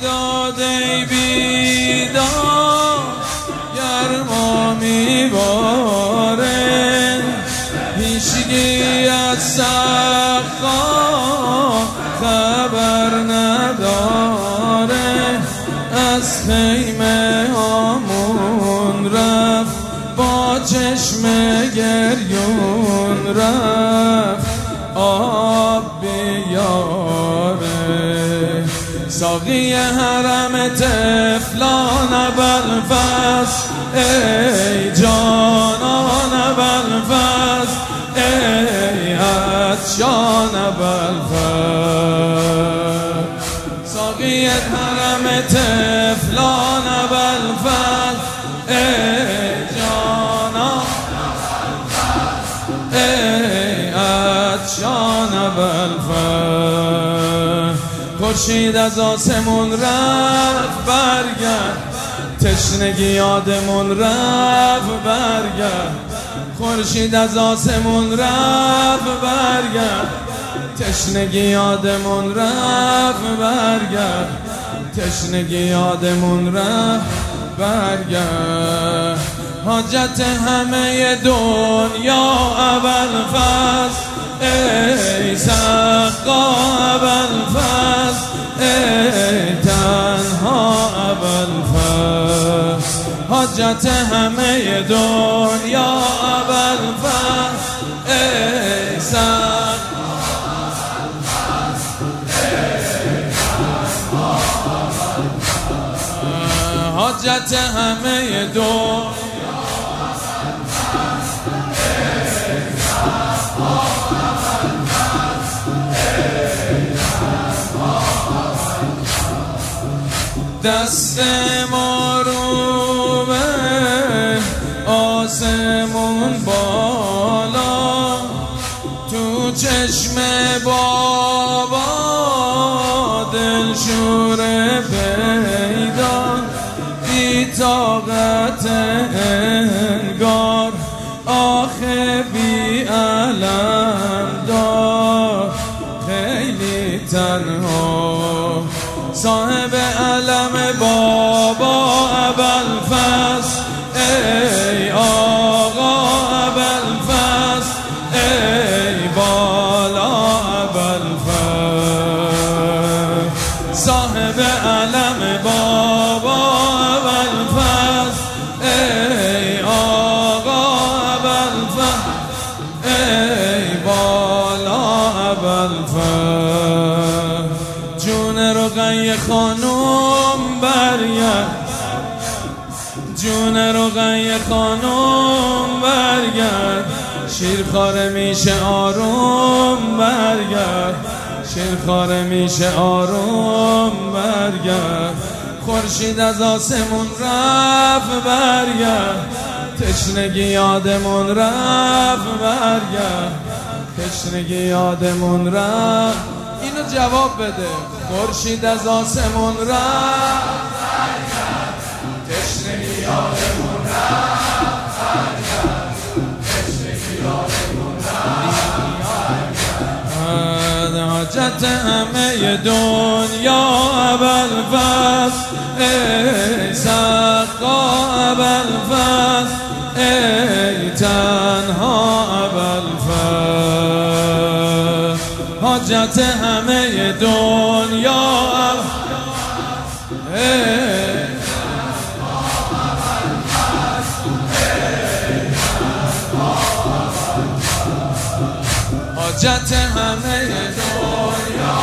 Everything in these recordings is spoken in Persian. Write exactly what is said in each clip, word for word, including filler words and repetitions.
بیداد ای بیداد گرما میباره هیچگی از سقا خبر نداره از خیمه هامون رفت با چشم گریون رفت آب بیاره ساقی حرم طفلان ابوالفضل ای جانان ابوالفضل ای عطشان ابوالفضل ساقی حرم طفلان ابوالفضل ای جانان ای عطشان ابوالفضل خورشید از آسمون رفت برگرد تشنگی یادمون رفت برگرد خورشید از آسمون رفت برگرد تشنگی یادمون رفت برگرد تشنگی یادمون رفت برگرد حاجت همه دنیا ابوالفضل ای سقا ابوالفضل ای تنها ابوالفضل حاجت همه دنیا ابوالفضل ای سقا حاجت همه دنیا دست ما رو به آسمون بالا تو چشم بابا دلشور پیدا بی طاقت انگار آخه بی علم دار خیلی تنها صاحب علم بابا ابوالفضل ای آقا ابوالفضل ای بالا ابوالفضل صاحب علم بابا ابوالفضل ای آقا ابوالفضل ای بالا ابوالفضل جون رقیه خانم برگرد جون رقیه خانم برگرد شیرخواره میشه آروم برگرد شیرخواره میشه آروم برگرد خورشید از آسمون رفت برگرد تشنگی یادمون رفت برگرد تشنگی یادمون رفت اینو جواب بده خورشید از آسمون رفت تشنگی یادمون رفت تشنگی یادمون رفت حاجت همه دنیا ابوالفضل ای سقا ابوالفضل ای تنها ابوالفضل حاجت همه دنیا حاجت همه دنیا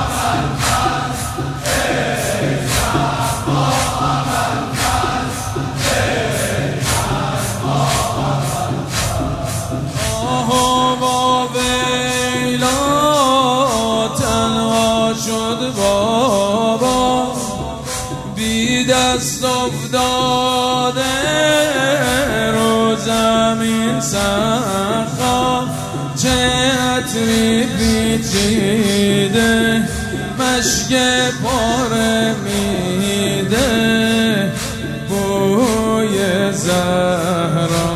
شد بابا بی دست افتاده رو زمین سخا چه عطری پیچیده مشک پاره میده بوی زهرا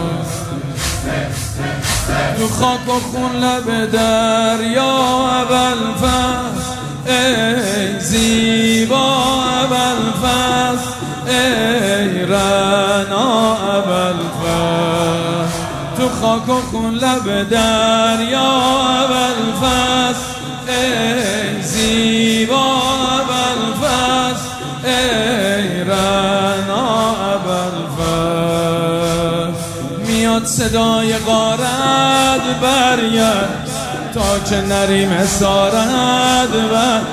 تو خاک و خون لب دریا ابوالفضل ای زیبا ابوالفضل خاک و خون لب دریا ابوالفضل ای زیبا ابوالفضل ای رعنا ابوالفضل میاد صدای غارت برگرد تا که نریم اسارت برگرد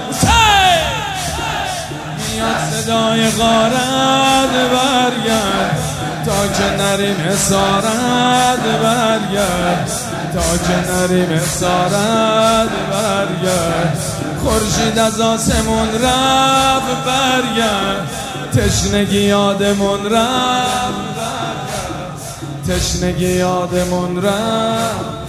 میاد صدای غارت برگرد تا که نریم اسارت برگرد تا که نریم اسارت برگرد خورشید از آسمون رفت برگرد تشنگی یادمون رفت تشنگی یادمون رفت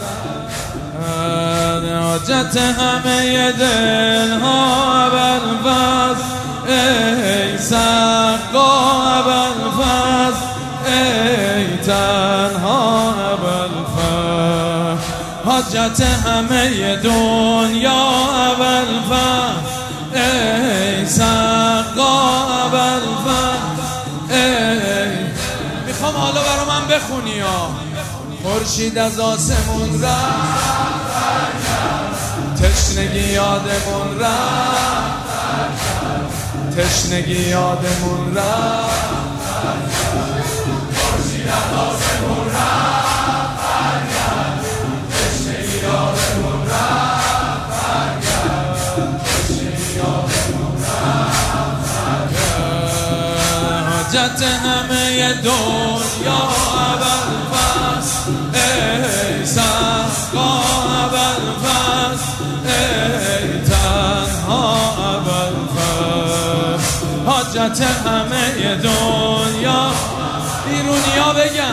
حاجت همه دل ها ابوالفضل ای سقا ابوالفضل ای تنها ابوالفضل حاجت همه دنیا ابوالفضل ای سقا ابوالفضل ای میخوام حالا برا من بخونی ها خورشید از آسمون رفت تشنگی یادمون رفت تشنگی یادمون رفت خورشید از آسمون رفت تشنگی یادمون رفت تشنگی یادمون رفت حاجت همه دنیا ابوالفضل ای سقا ابوالفضل ای تنها ابوالفضل حاجت همه دنیا بیرونیا بگم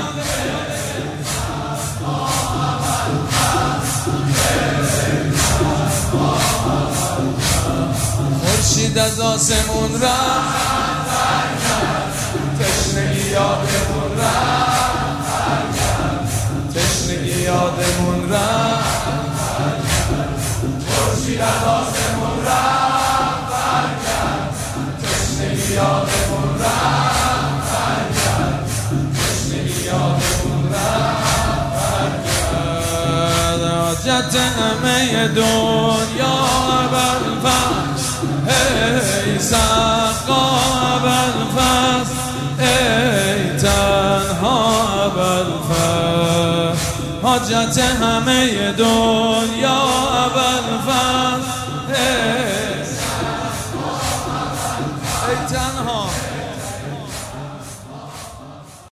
خورشید از آسمون رفت تشنگی یادمون رفت تشنگی یادمون رفت خورشید از آسمون رفت تشنگی یادمون رفت تشنگی یادمون رفت حاجت همه دنیا ابوالفضل ای سقا ابوالفضل ای تنها ابوالفضل حاجت همه دنیا ابوالفضل ای تنها